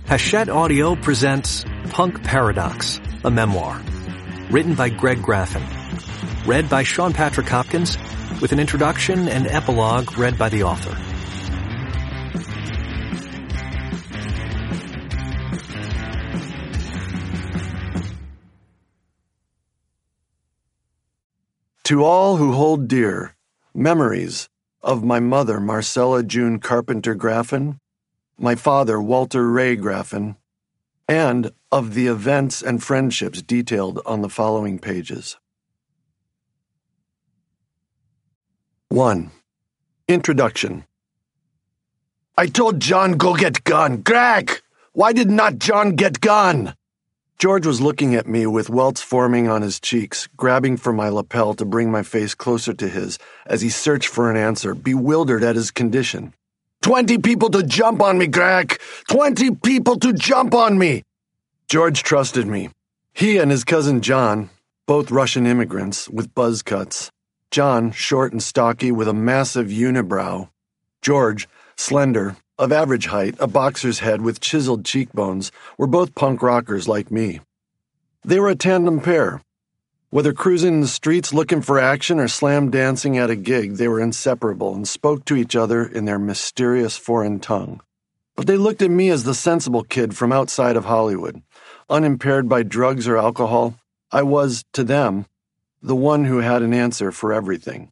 Hachette Audio presents Punk Paradox, a memoir. Written by Greg Graffin. Read by Sean Patrick Hopkins, with an introduction and epilogue read by the author. To all who hold dear memories of my mother, Marcella June Carpenter Graffin, my father, Walter Ray Graffin, and of the events and friendships detailed on the following pages. 1. Introduction. I told John go get gun. Greg! Why did not John get gun? George was looking at me with welts forming on his cheeks, grabbing for my lapel to bring my face closer to his as he searched for an answer, bewildered at his condition. 20 people to jump on me, Greg! 20 people to jump on me! George trusted me. He and his cousin John, both Russian immigrants with buzz cuts. John, short and stocky with a massive unibrow. George, slender, of average height, a boxer's head with chiseled cheekbones, were both punk rockers like me. They were a tandem pair. Whether cruising in the streets looking for action or slam dancing at a gig, they were inseparable and spoke to each other in their mysterious foreign tongue. But they looked at me as the sensible kid from outside of Hollywood. Unimpaired by drugs or alcohol, I was, to them, the one who had an answer for everything.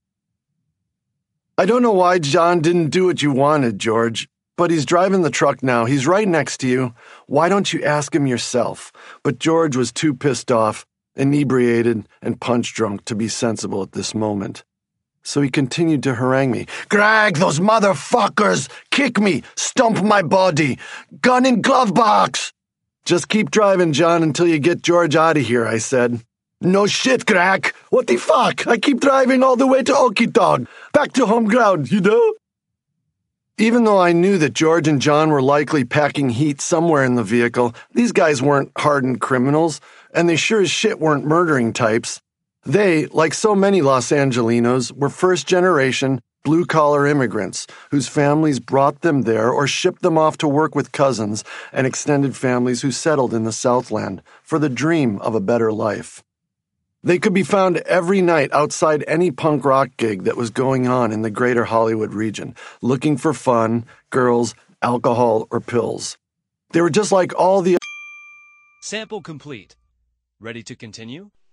I don't know why John didn't do what you wanted, George, but he's driving the truck now. He's right next to you. Why don't you ask him yourself? But George was too pissed off, inebriated, and punch-drunk to be sensible at this moment. So he continued to harangue me. Greg, those motherfuckers! Kick me! Stomp my body! Gun in glove box! Just keep driving, John, until you get George out of here, I said. No shit, Greg! What the fuck? I keep driving all the way to Okitog. Back to home ground, you know? Even though I knew that George and John were likely packing heat somewhere in the vehicle, these guys weren't hardened criminals, and they sure as shit weren't murdering types. They, like so many Los Angelinos, were first-generation, blue-collar immigrants whose families brought them there or shipped them off to work with cousins and extended families who settled in the Southland for the dream of a better life. They could be found every night outside any punk rock gig that was going on in the greater Hollywood region, looking for fun, girls, alcohol, or pills. They were just like all the... Sample complete. Ready to continue?